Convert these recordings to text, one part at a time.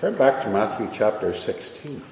Turn back to Matthew chapter 16.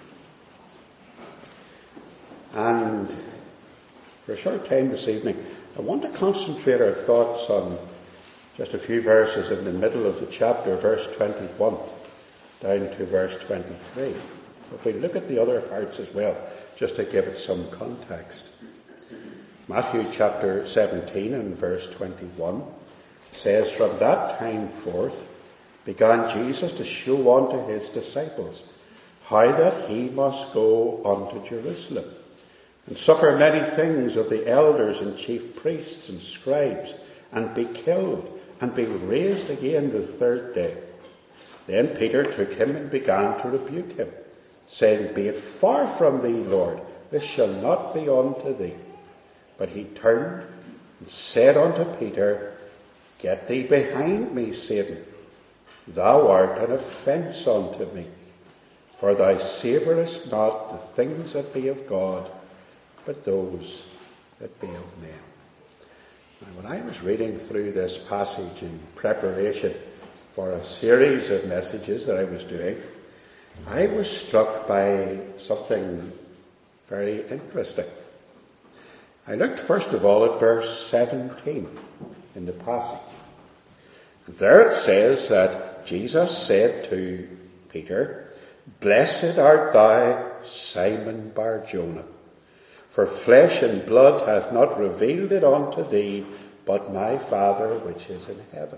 And for a short time this evening, I want to concentrate our thoughts on just a few verses in the middle of the chapter, verse 21, down to verse 23. If we look at the other parts as well, just to give it some context. Matthew chapter 17 and verse 21 says, "From that time forth began Jesus to show unto his disciples how that he must go unto Jerusalem, and suffer many things of the elders and chief priests and scribes, and be killed, and be raised again the third day. Then Peter took him and began to rebuke him, saying, Be it far from thee, Lord, this shall not be unto thee. But he turned and said unto Peter, Get thee behind me, Satan. Thou art an offence unto me, for thou savourest not the things that be of God, but those that be of men." Now, when I was reading through this passage in preparation for a series of messages that I was doing, I was struck by something very interesting. I looked first of all at verse 17 in the passage. And there it says that Jesus said to Peter, "Blessed art thou, Simon Bar-Jonah, for flesh and blood hath not revealed it unto thee, but my Father which is in heaven."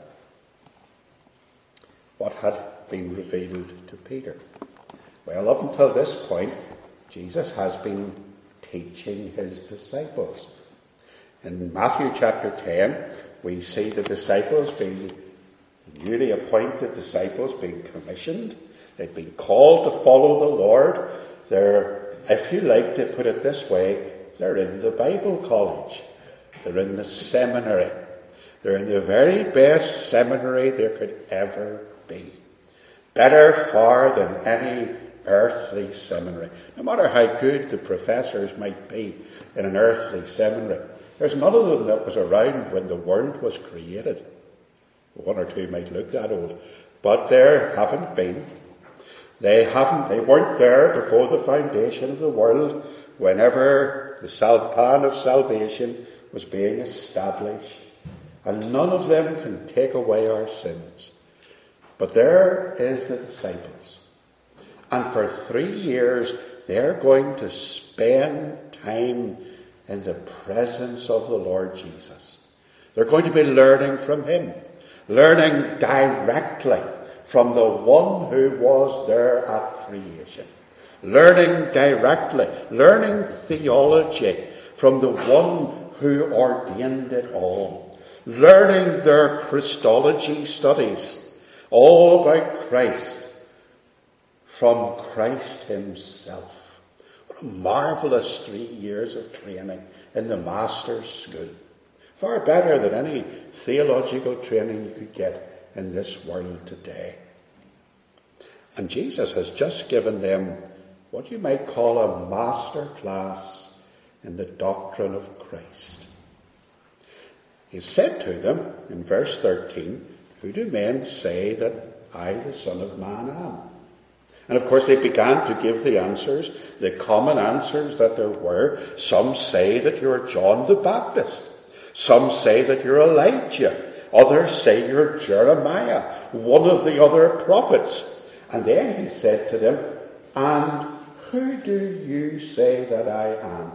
What had been revealed to Peter? Well, up until this point, Jesus has been teaching his disciples. In Matthew chapter 10, we see the disciples being newly appointed disciples being commissioned. They've been called to follow the Lord. They're, if you like to put it this way, they're in the Bible college. They're in the seminary. They're in the very best seminary there could ever be. Better far than any earthly seminary. No matter how good the professors might be in an earthly seminary, there's none of them that was around when the world was created. One or two might look that old, but there haven't been. They weren't there before the foundation of the world, whenever the plan of salvation was being established. And none of them can take away our sins. But there is the disciples. And for 3 years, they're going to spend time in the presence of the Lord Jesus. They're going to be learning from him. Learning directly from the one who was there at creation. Learning directly, learning theology from the one who ordained it all. Learning their Christology studies, all about Christ, from Christ himself. What a marvellous 3 years of training in the Master's School. Far better than any theological training you could get in this world today. And Jesus has just given them what you might call a master class in the doctrine of Christ. He said to them in verse 13, "Who do men say that I, the Son of Man, am?" And of course they began to give the answers, the common answers that there were. Some say that you're John the Baptist. Some say that you're Elijah. Others say you're Jeremiah, one of the other prophets. And then he said to them, "And who do you say that I am?"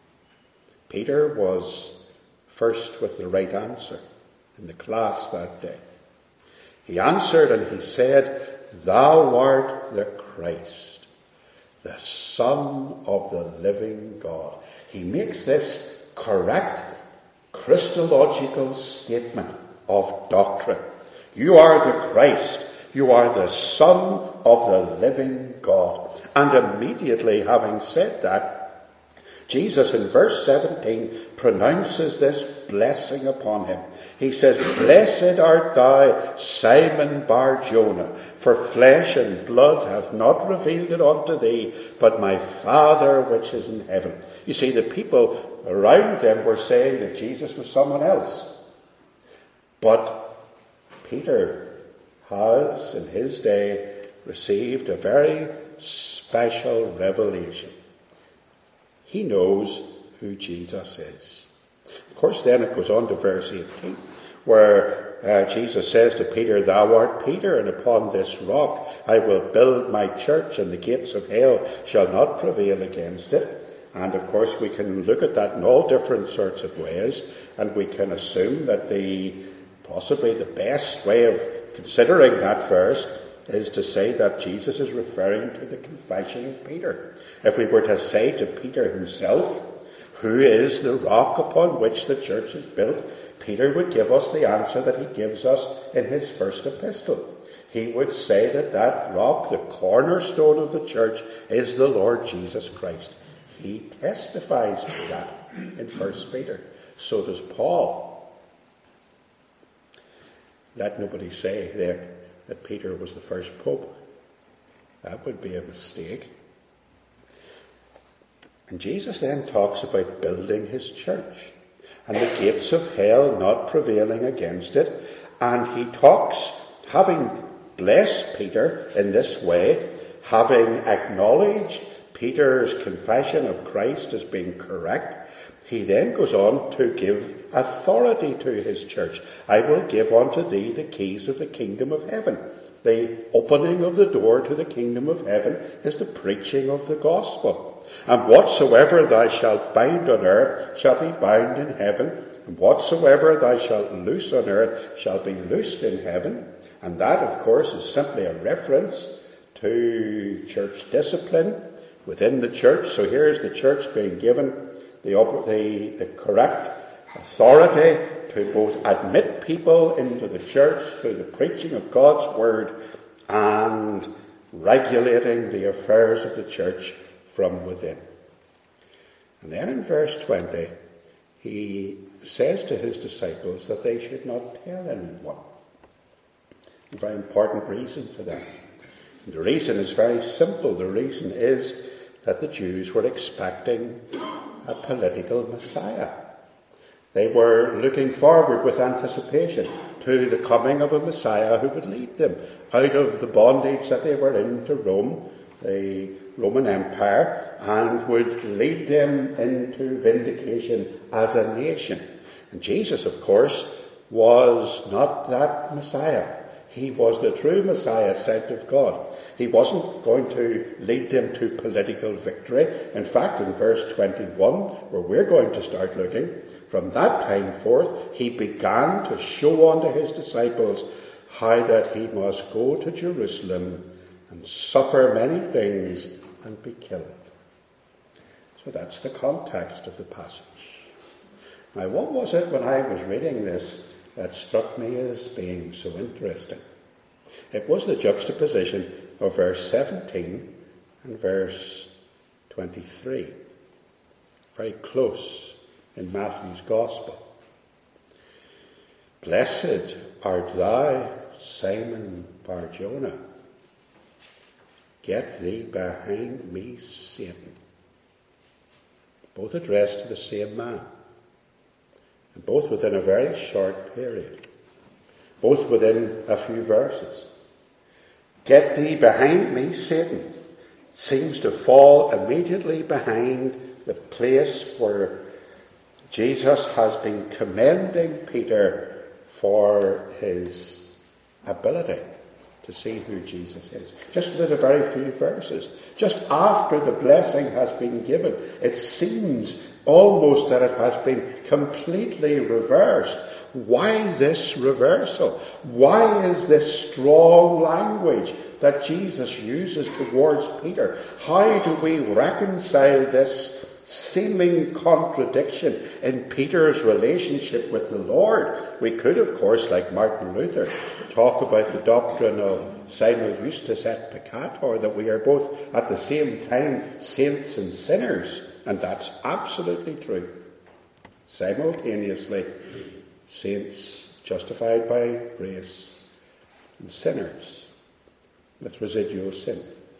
Peter was first with the right answer in the class that day. He answered and he said, "Thou art the Christ, the Son of the living God." He makes this correct Christological statement of doctrine. You are the Christ. You are the Son of the living God. And immediately having said that, Jesus in verse 17 pronounces this blessing upon him. He says, "Blessed art thou, Simon Bar-Jonah, for flesh and blood hath not revealed it unto thee, but my Father which is in heaven." You see, the people around them were saying that Jesus was someone else. But Peter has, in his day, received a very special revelation. He knows who Jesus is. Of course, then it goes on to verse 18, where Jesus says to Peter, "Thou art Peter, and upon this rock I will build my church, and the gates of hell shall not prevail against it." And of course, we can look at that in all different sorts of ways, and we can assume that possibly the best way of considering that verse is to say that Jesus is referring to the confession of Peter. If we were to say to Peter himself, "Who is the rock upon which the church is built?" Peter would give us the answer that he gives us in his first epistle. He would say that rock, the cornerstone of the church, is the Lord Jesus Christ. He testifies to that in 1 Peter. So does Paul. Let nobody say then that Peter was the first pope. That would be a mistake. And Jesus then talks about building his church and the gates of hell not prevailing against it. And he talks, having blessed Peter in this way, having acknowledged Peter's confession of Christ as being correct, he then goes on to give authority to his church. "I will give unto thee the keys of the kingdom of heaven." The opening of the door to the kingdom of heaven is the preaching of the gospel. "And whatsoever thou shalt bind on earth shall be bound in heaven, and whatsoever thou shalt loose on earth shall be loosed in heaven." And that, of course, is simply a reference to church discipline within the church. So here's the church being given the correct authority to both admit people into the church through the preaching of God's word and regulating the affairs of the church from within. And then in verse 20, he says to his disciples that they should not tell anyone. A very important reason for that. And the reason is very simple. The reason is that the Jews were expecting a political Messiah. They were looking forward with anticipation to the coming of a Messiah who would lead them out of the bondage that they were in to Rome, the Roman Empire, and would lead them into vindication as a nation. And Jesus, of course, was not that Messiah. He was the true Messiah sent of God. He wasn't going to lead them to political victory. In fact, in verse 21, where we're going to start looking, from that time forth, he began to show unto his disciples how that he must go to Jerusalem and suffer many things and be killed. So that's the context of the passage. Now, what was it when I was reading this that struck me as being so interesting? It was the juxtaposition of verse 17 and verse 23. Very close in Matthew's Gospel. "Blessed art thou, Simon Bar-Jonah. Get thee behind me, Satan." Both addressed to the same man. And both within a very short period. Both within a few verses. "Get thee behind me, Satan," seems to fall immediately behind the place where Jesus has been commending Peter for his ability to see who Jesus is. Just within a very few verses. Just after the blessing has been given, it seems almost that it has been completely reversed. Why this reversal? Why is this strong language that Jesus uses towards Peter? How do we reconcile this seeming contradiction in Peter's relationship with the Lord? We could, of course, like Martin Luther, talk about the doctrine of simul justus et peccator, that we are both at the same time saints and sinners. And that's absolutely true. Simultaneously, saints justified by grace and sinners with residual sin.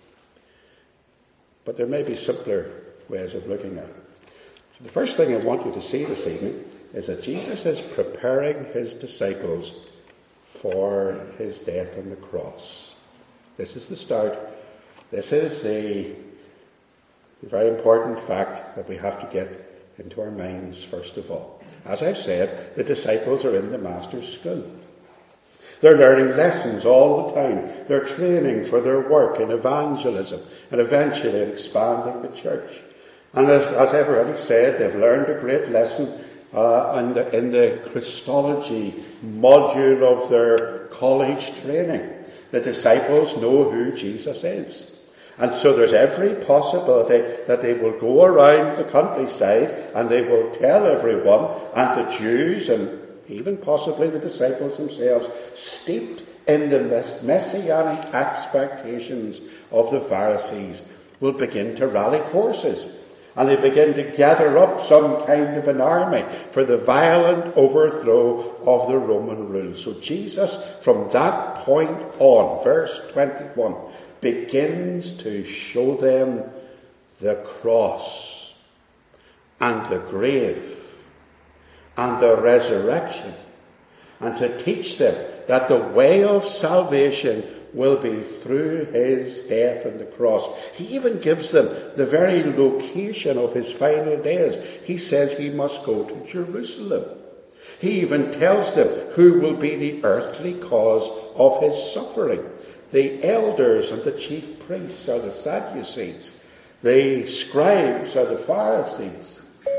But there may be simpler ways of looking at it. So the first thing I want you to see this evening is that Jesus is preparing his disciples for his death on the cross. This is the start. This is the very important fact that we have to get into our minds first of all. As I've said, the disciples are in the Master's school. They're learning lessons all the time. They're training for their work in evangelism and eventually in expanding the church. And as I've already said, they've learned a great lesson in the Christology module of their college training. The disciples know who Jesus is. And so there's every possibility that they will go around the countryside and they will tell everyone, and the Jews and even possibly the disciples themselves, steeped in the messianic expectations of the Pharisees, will begin to rally forces. And they begin to gather up some kind of an army for the violent overthrow of the Roman rule. So Jesus, from that point on, verse 21, begins to show them the cross and the grave and the resurrection, and to teach them that the way of salvation will be through his death on the cross. He even gives them the very location of his final days. He says he must go to Jerusalem. He even tells them who will be the earthly cause of his suffering. The elders and the chief priests are the Sadducees. The scribes are the Pharisees.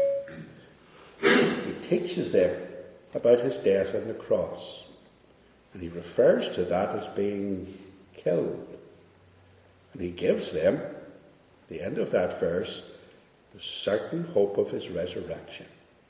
He teaches them about his death on the cross. And he refers to that as being killed. And he gives them, at the end of that verse, the certain hope of his resurrection.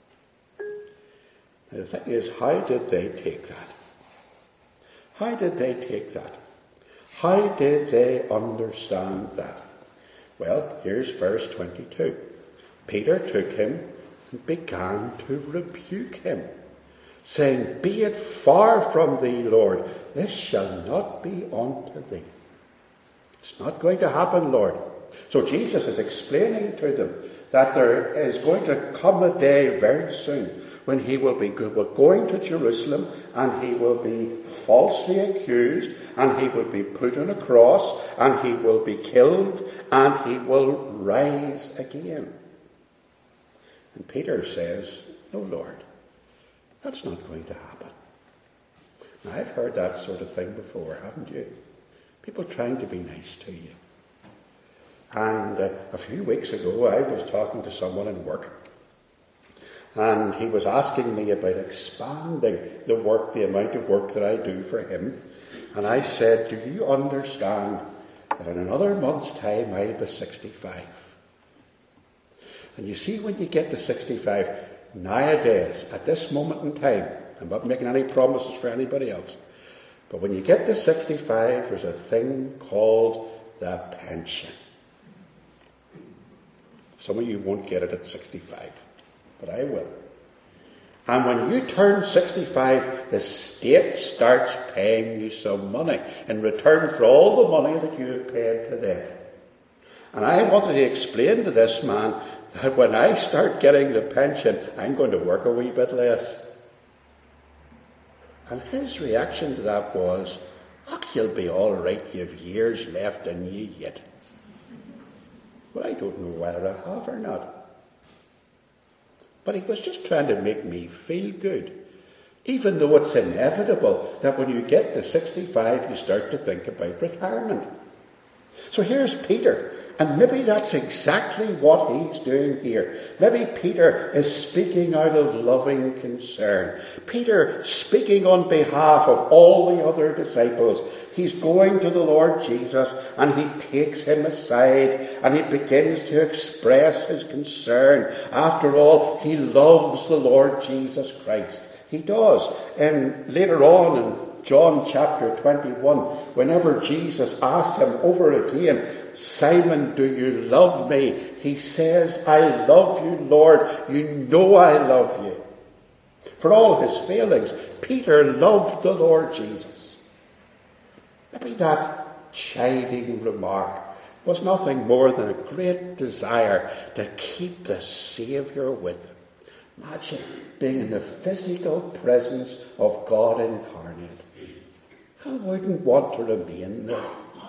Now the thing is, how did they take that? How did they take that? How did they understand that? Well, here's verse 22. Peter took him and began to rebuke him, saying, "Be it far from thee, Lord, this shall not be unto thee." It's not going to happen, Lord. So Jesus is explaining to them that there is going to come a day very soon when he will be going to Jerusalem, and he will be falsely accused, and he will be put on a cross, and he will be killed, and he will rise again. And Peter says, "No, Lord, that's not going to happen." Now, I've heard that sort of thing before, haven't you? People trying to be nice to you. And a few weeks ago, I was talking to someone in work, and he was asking me about expanding the work, the amount of work that I do for him. And I said, "Do you understand that in another month's time I'll be 65? And you see, when you get to 65, nowadays, at this moment in time, I'm not making any promises for anybody else, but when you get to 65, there's a thing called the pension. Some of you won't get it at 65, but I will. And when you turn 65, the state starts paying you some money in return for all the money that you have paid to them. And I wanted to explain to this man that when I start getting the pension, I'm going to work a wee bit less. And his reaction to that was, "Oh, you'll be all right, you've years left in you yet." Well, I don't know whether I have or not. But he was just trying to make me feel good. Even though it's inevitable that when you get to 65, you start to think about retirement. So here's Peter, and maybe that's exactly what he's doing here. Maybe Peter is speaking out of loving concern. Peter speaking on behalf of all the other disciples. He's going to the Lord Jesus, and he takes him aside, and he begins to express his concern. After all, he loves the Lord Jesus Christ. He does. And later on in John chapter 21, whenever Jesus asked him over again, "Simon, do you love me?" he says, "I love you, Lord. You know I love you." For all his failings, Peter loved the Lord Jesus. Maybe that chiding remark was nothing more than a great desire to keep the Saviour with him. Imagine being in the physical presence of God incarnate. Who wouldn't want to remain there?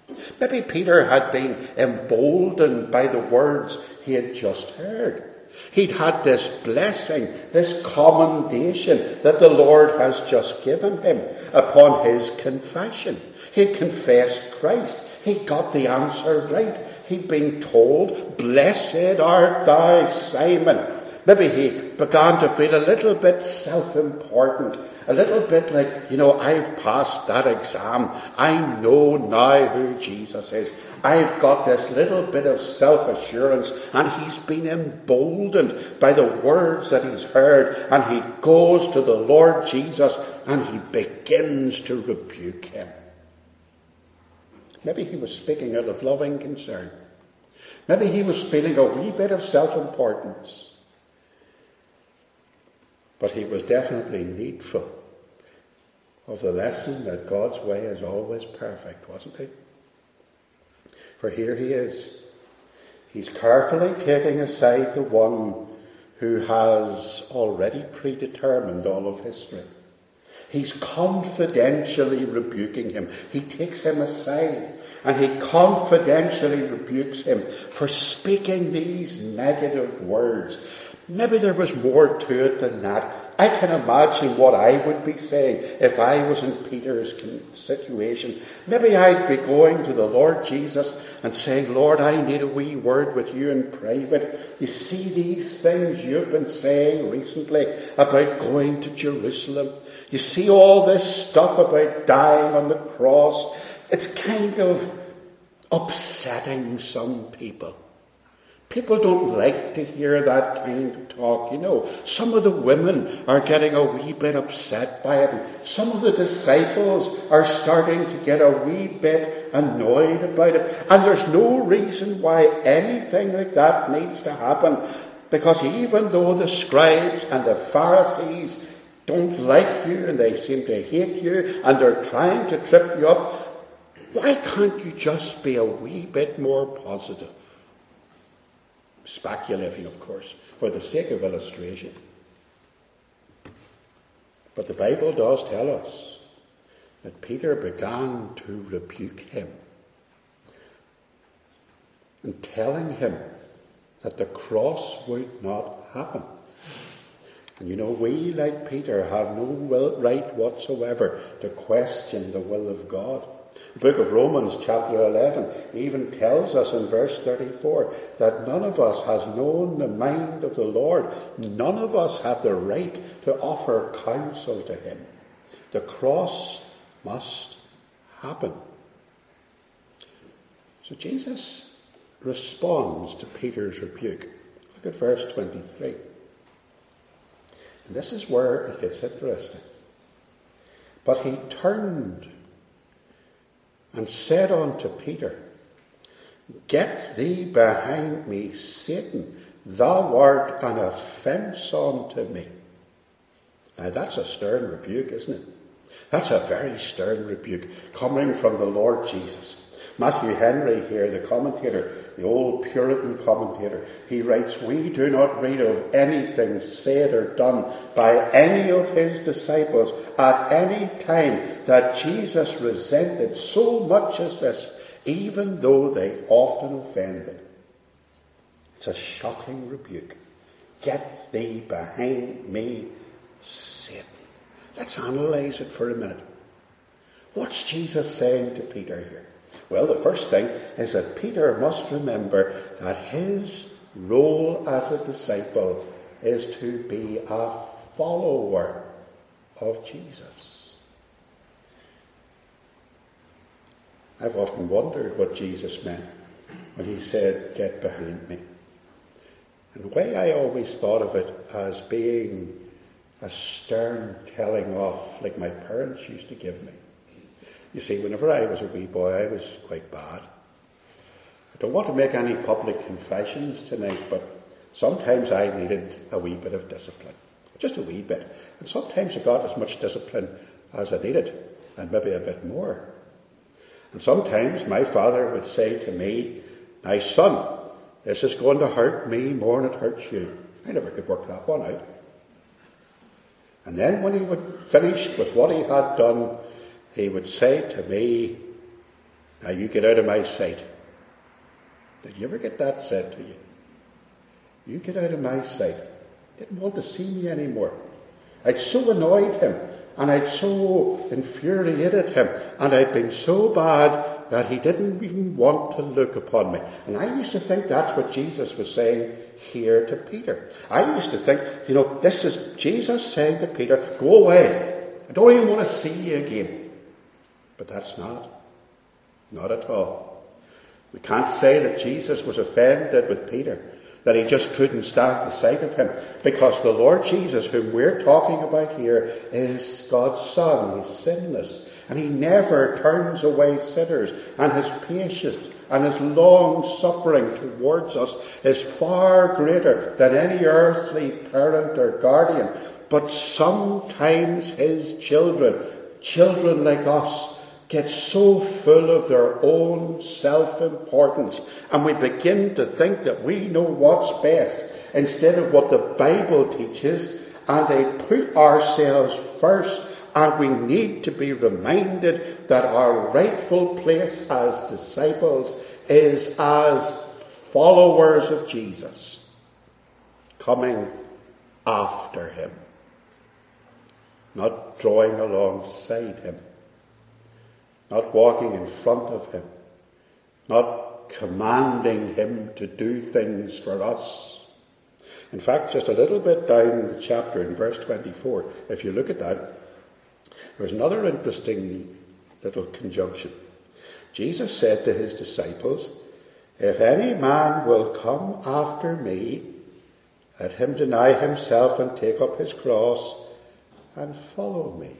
Maybe Peter had been emboldened by the words he had just heard. He'd had this blessing, this commendation that the Lord has just given him upon his confession. He'd confessed Christ. He got the answer right. He'd been told, "Blessed art thou, Simon." Maybe he began to feel a little bit self-important, a little bit like, I've passed that exam. I know now who Jesus is. I've got this little bit of self-assurance, and he's been emboldened by the words that he's heard, and he goes to the Lord Jesus and he begins to rebuke him. Maybe he was speaking out of loving concern. Maybe he was feeling a wee bit of self-importance. But he was definitely needful of the lesson that God's way is always perfect, wasn't he? For here he is. He's carefully taking aside the one who has already predetermined all of history. He's confidentially rebuking him. He takes him aside and he confidentially rebukes him for speaking these negative words. Maybe there was more to it than that. I can imagine what I would be saying if I was in Peter's situation. Maybe I'd be going to the Lord Jesus and saying, "Lord, I need a wee word with you in private. You see these things you've been saying recently about going to Jerusalem. You see all this stuff about dying on the cross. It's kind of upsetting some people. People don't like to hear that kind of talk, Some of the women are getting a wee bit upset by it. Some of the disciples are starting to get a wee bit annoyed about it. And there's no reason why anything like that needs to happen. Because even though the scribes and the Pharisees don't like you and they seem to hate you and they're trying to trip you up, why can't you just be a wee bit more positive?" Speculating, of course, for the sake of illustration. But the Bible does tell us that Peter began to rebuke him and telling him that the cross would not happen. And we, like Peter, have no right whatsoever to question the will of God. The book of Romans, chapter 11, even tells us in verse 34 that none of us has known the mind of the Lord. None of us have the right to offer counsel to him. The cross must happen. So Jesus responds to Peter's rebuke. Look at verse 23. And this is where it gets interesting. "But he turned and said unto Peter, Get thee behind me, Satan, thou art an offence unto me." Now that's a stern rebuke, isn't it? That's a very stern rebuke coming from the Lord Jesus. Matthew Henry here, the commentator, the old Puritan commentator, he writes, "We do not read of anything said or done by any of his disciples at any time that Jesus resented so much as this, even though they often offended." It's a shocking rebuke. "Get thee behind me, Satan." Let's analyze it for a minute. What's Jesus saying to Peter here? Well, the first thing is that Peter must remember that his role as a disciple is to be a follower of Jesus. I've often wondered what Jesus meant when he said, "Get behind me." And the way I always thought of it as being a stern telling off, like my parents used to give me. You see, whenever I was a wee boy, I was quite bad. I don't want to make any public confessions tonight, but sometimes I needed a wee bit of discipline. Just a wee bit. And sometimes I got as much discipline as I needed, and maybe a bit more. And sometimes my father would say to me, "Now, son, this is going to hurt me more than it hurts you." I never could work that one out. And then when he would finish with what he had done, he would say to me, Now you get out of my sight. Did you ever get that said to you? You get out of my sight. Didn't want to see me anymore. I'd so annoyed him, and I'd so infuriated him, and I'd been so bad that he didn't even want to look upon me. And I used to think that's what Jesus was saying here to Peter. I used to think, this is Jesus saying to Peter, go away. I don't even want to see you again. But that's not at all. We can't say that Jesus was offended with Peter, that he just couldn't stand the sight of him, because the Lord Jesus, whom we're talking about here, is God's Son. He's sinless, and he never turns away sinners, and his patience and his long suffering towards us is far greater than any earthly parent or guardian. But sometimes his children like us, get so full of their own self-importance, and we begin to think that we know what's best instead of what the Bible teaches, and they put ourselves first, and we need to be reminded that our rightful place as disciples is as followers of Jesus, coming after him, not drawing alongside him. Not walking in front of him, not commanding him to do things for us. In fact, just a little bit down in the chapter in verse 24, if you look at that, there's another interesting little conjunction. Jesus said to his disciples, if any man will come after me, let him deny himself and take up his cross and follow me.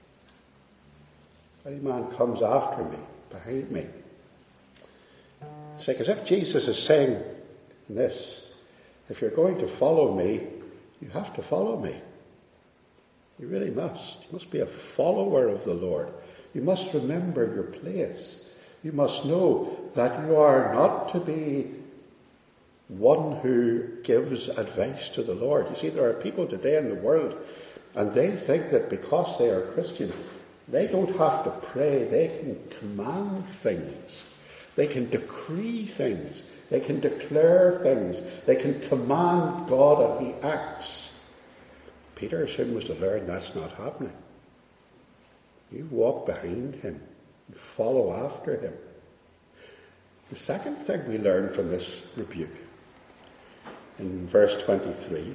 Any man comes after me, behind me. It's like as if Jesus is saying this, if you're going to follow me, you have to follow me. You really must. You must be a follower of the Lord. You must remember your place. You must know that you are not to be one who gives advice to the Lord. You see, there are people today in the world, and they think that because they are Christian, they don't have to pray. They can command things. They can decree things. They can declare things. They can command God and he acts. Peter soon was to learn that's not happening. You walk behind him. You follow after him. The second thing we learn from this rebuke in verse 23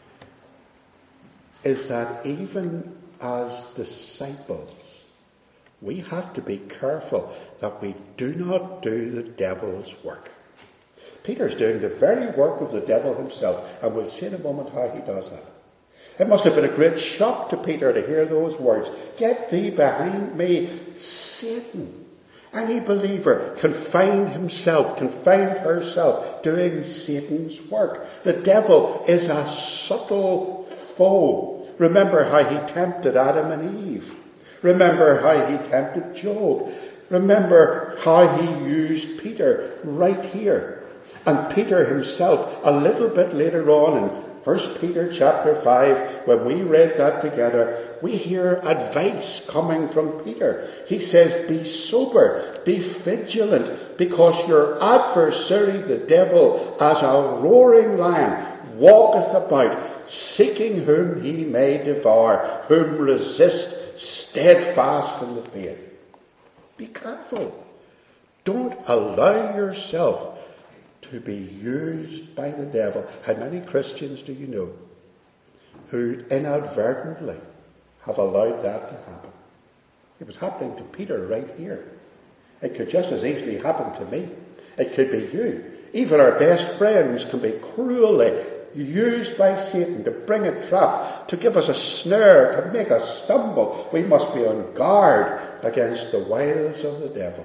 is that even as disciples, we have to be careful that we do not do the devil's work. Peter's doing the very work of the devil himself, and we'll see in a moment how he does that. It must have been a great shock to Peter to hear those words, "Get thee behind me, Satan." Any believer can find herself doing Satan's work. The devil is a subtle foe. Remember how he tempted Adam and Eve. Remember how he tempted Job. Remember how he used Peter right here. And Peter himself, a little bit later on in 1 Peter chapter 5, when we read that together, we hear advice coming from Peter. He says, be sober, be vigilant, because your adversary, the devil, as a roaring lion, walketh about, seeking whom he may devour, whom resist steadfast in the faith. Be careful. Don't allow yourself to be used by the devil. How many Christians do you know who inadvertently have allowed that to happen? It was happening to Peter right here. It could just as easily happen to me. It could be you. Even our best friends can be cruelly used by Satan to bring a trap, to give us a snare, to make us stumble. We must be on guard against the wiles of the devil.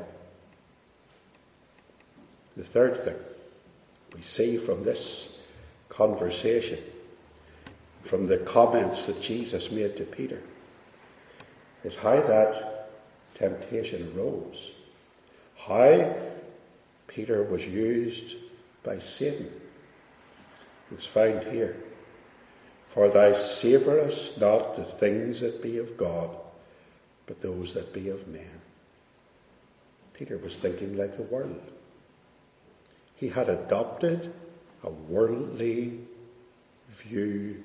The third thing we see from this conversation, from the comments that Jesus made to Peter, is how that temptation arose. How Peter was used by Satan. It's found here. For thou savourest not the things that be of God, but those that be of men. Peter was thinking like the world. He had adopted a worldly view,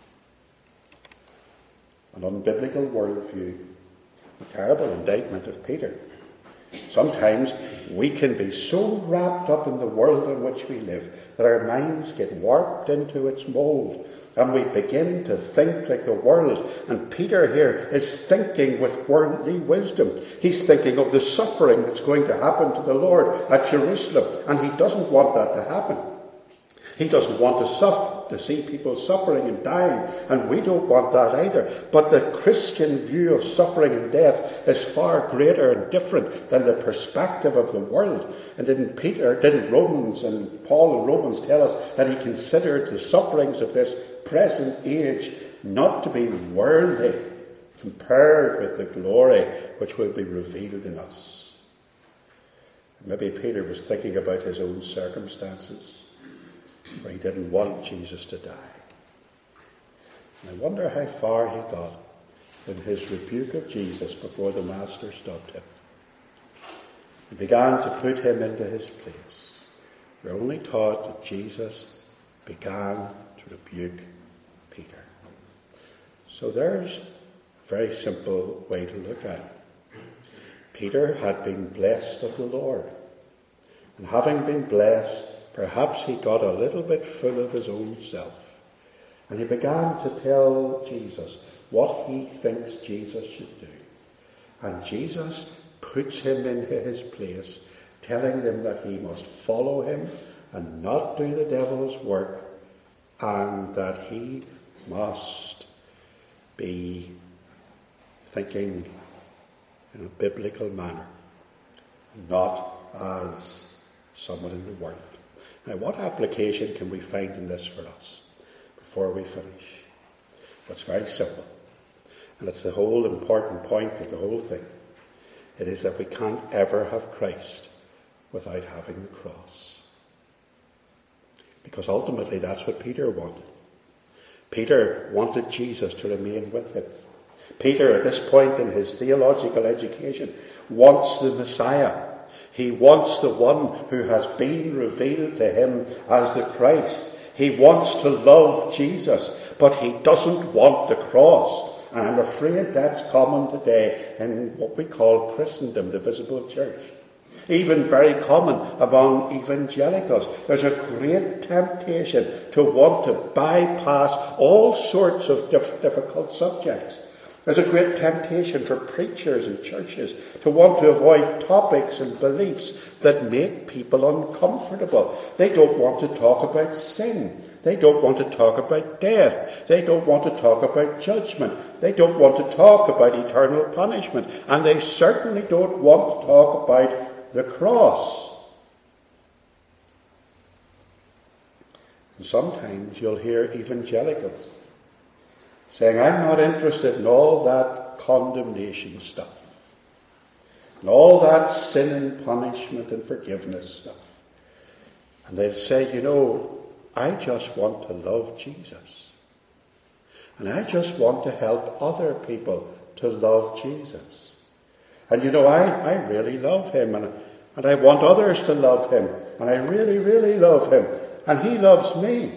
an unbiblical worldview. A terrible indictment of Peter. Sometimes we can be so wrapped up in the world in which we live that our minds get warped into its mold and we begin to think like the world. And Peter here is thinking with worldly wisdom. He's thinking of the suffering that's going to happen to the Lord at Jerusalem, and he doesn't want that to happen. He doesn't want to see people suffering and dying, and we don't want that either. But the Christian view of suffering and death is far greater and different than the perspective of the world. And didn't Romans and Paul in Romans tell us that he considered the sufferings of this present age not to be worthy compared with the glory which will be revealed in us? Maybe Peter was thinking about his own circumstances, where he didn't want Jesus to die. And I wonder how far he got in his rebuke of Jesus before the Master stopped him. He began to put him into his place. We're only taught that Jesus began to rebuke Peter. So there's a very simple way to look at it. Peter had been blessed of the Lord. And having been blessed, perhaps he got a little bit full of his own self. And he began to tell Jesus what he thinks Jesus should do. And Jesus puts him into his place, telling him that he must follow him and not do the devil's work, and that he must be thinking in a biblical manner, not as someone in the world. Now, what application can we find in this for us before we finish? Well, it's very simple. And it's the whole important point of the whole thing. It is that we can't ever have Christ without having the cross. Because ultimately that's what Peter wanted. Peter wanted Jesus to remain with him. Peter, at this point in his theological education, wants the Messiah. He wants the one who has been revealed to him as the Christ. He wants to love Jesus, but he doesn't want the cross. And I'm afraid that's common today in what we call Christendom, the visible church. Even very common among evangelicals. There's a great temptation to want to bypass all sorts of difficult subjects. There's a great temptation for preachers and churches to want to avoid topics and beliefs that make people uncomfortable. They don't want to talk about sin. They don't want to talk about death. They don't want to talk about judgment. They don't want to talk about eternal punishment. And they certainly don't want to talk about the cross. And sometimes you'll hear evangelicals saying, I'm not interested in all that condemnation stuff, and all that sin and punishment and forgiveness stuff. And they'll say, I just want to love Jesus. And I just want to help other people to love Jesus. And I really love him, and I want others to love him, and I really, really love him, and he loves me.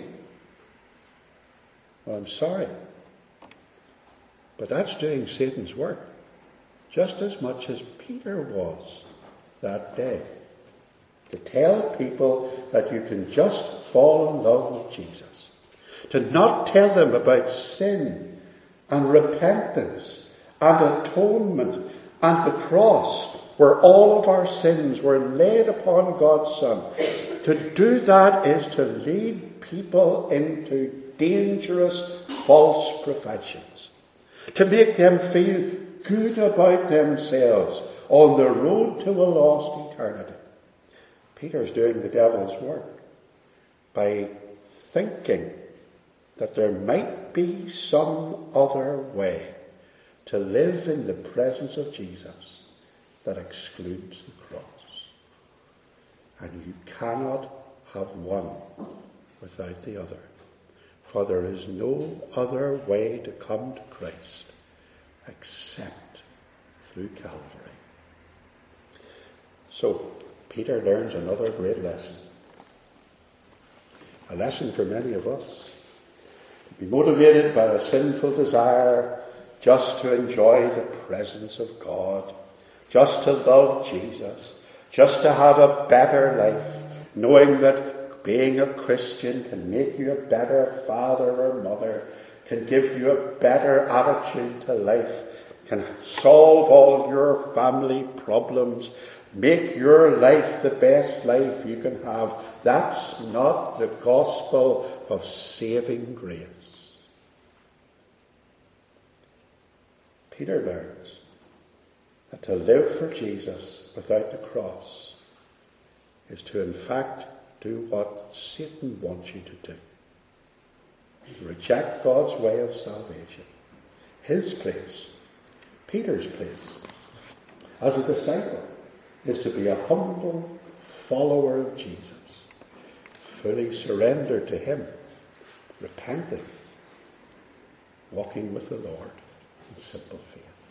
Well, I'm sorry, but that's doing Satan's work, just as much as Peter was that day. To tell people that you can just fall in love with Jesus. To not tell them about sin and repentance and atonement and the cross, where all of our sins were laid upon God's Son. To do that is to lead people into dangerous false professions. To make them feel good about themselves on the road to a lost eternity. Peter's doing the devil's work by thinking that there might be some other way to live in the presence of Jesus that excludes the cross. And you cannot have one without the other. For there is no other way to come to Christ except through Calvary. So, Peter learns another great lesson. A lesson for many of us. To be motivated by a sinful desire just to enjoy the presence of God, just to love Jesus, just to have a better life, knowing that being a Christian can make you a better father or mother, can give you a better attitude to life, can solve all your family problems, make your life the best life you can have. That's not the gospel of saving grace. Peter learns that to live for Jesus without the cross is to in fact do what Satan wants you to do. To reject God's way of salvation. His place, Peter's place, as a disciple, is to be a humble follower of Jesus, fully surrendered to him, repenting, walking with the Lord in simple faith.